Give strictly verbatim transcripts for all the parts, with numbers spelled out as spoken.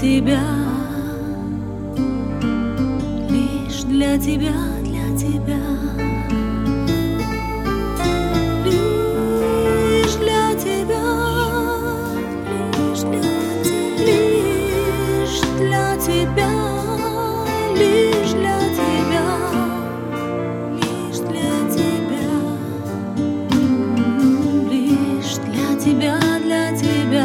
тебя, лишь для тебя, для тебя. Лишь для тебя, лишь для тебя, лишь для тебя, лишь для тебя, лишь для тебя, для тебя,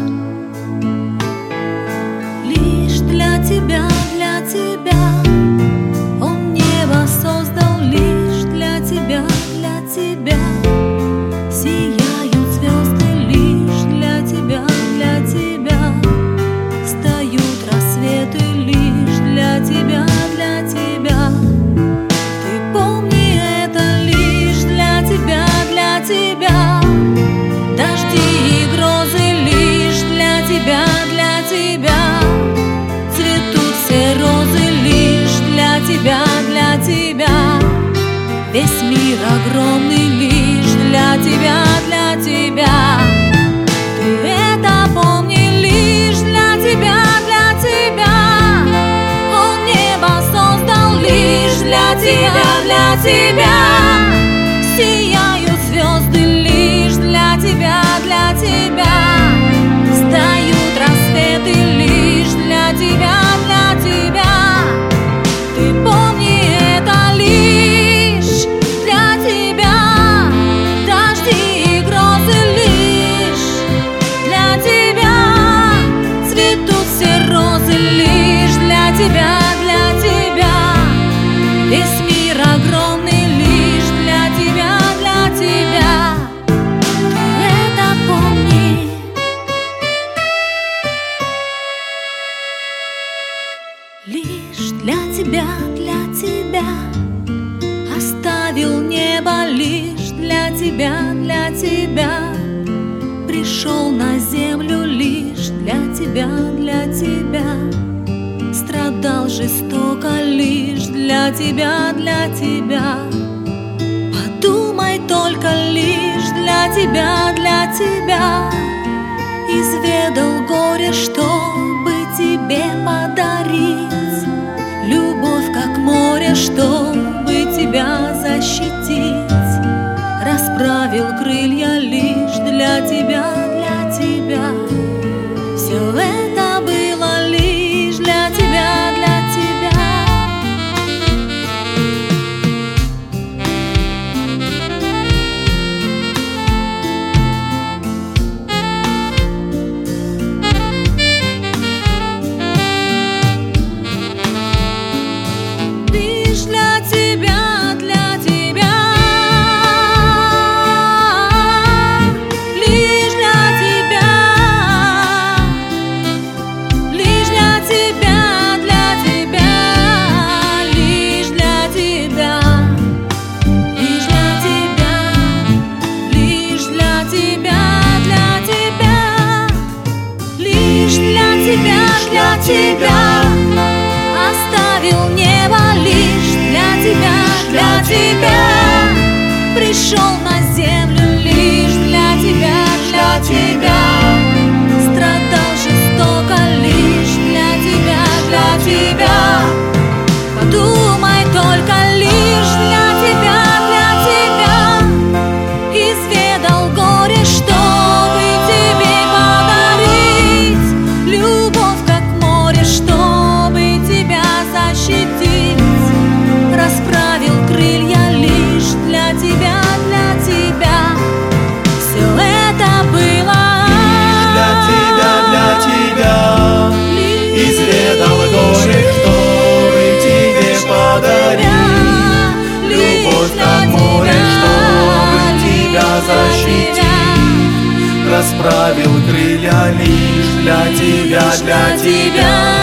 лишь для тебя, для тебя. Он небо создал лишь для тебя, для тебя. Сияют звезды лишь для тебя, для тебя. Встают рассветы лишь для тебя, для тебя. Ты помни это лишь для тебя, для тебя. Дожди и грозы лишь для тебя, для тебя. Цветут все розы лишь для тебя, для тебя. Весь мир огромный лишь для тебя, для тебя. Ты это помни лишь для тебя, для тебя. Он небо создал лишь для тебя, для тебя. Сияют звезды лишь для тебя, для тебя. Встают рассветы лишь для тебя, для тебя. Ты помни это лишь для тебя. Дожди и грозы лишь для тебя. Цветут все розы лишь для тебя, для тебя. Весь мир огромный лишь для тебя, для тебя. Ты это помни. Лишь для тебя, для тебя. Оставил небо лишь для тебя, для тебя. Пришел на землю лишь для тебя, для тебя. Страдал жестоко лишь для тебя, для тебя. Подумай только лишь для тебя, для тебя. Изведал горе, чтобы тебе подарить любовь, как море, чтобы тебя защитить. Расправил крылья лишь для тебя, для тебя. Все это было лишь для тебя, для тебя. Лишь для тебя, для тебя. Лишь для тебя. Лишь для тебя, для тебя. Лишь для тебя. Лишь для тебя. Лишь для тебя, для тебя. Лишь для тебя, для тебя. Оставил небо лишь для тебя, для тебя. Пришел на землю лишь для тебя, для тебя. Страдал жестоко лишь для тебя, для тебя. Подумай только лишь для тебя, для тебя. Изведал горе, чтобы тебе подарить любовь, как море, чтобы тебя защитить. Расправил крылья лишь для тебя, для тебя. Все это было для тебя, для тебя. Изведал горе, чтобы тебе подарить любовь, как море, чтобы тебя защитить. Расправил крылья лишь для тебя, для тебя.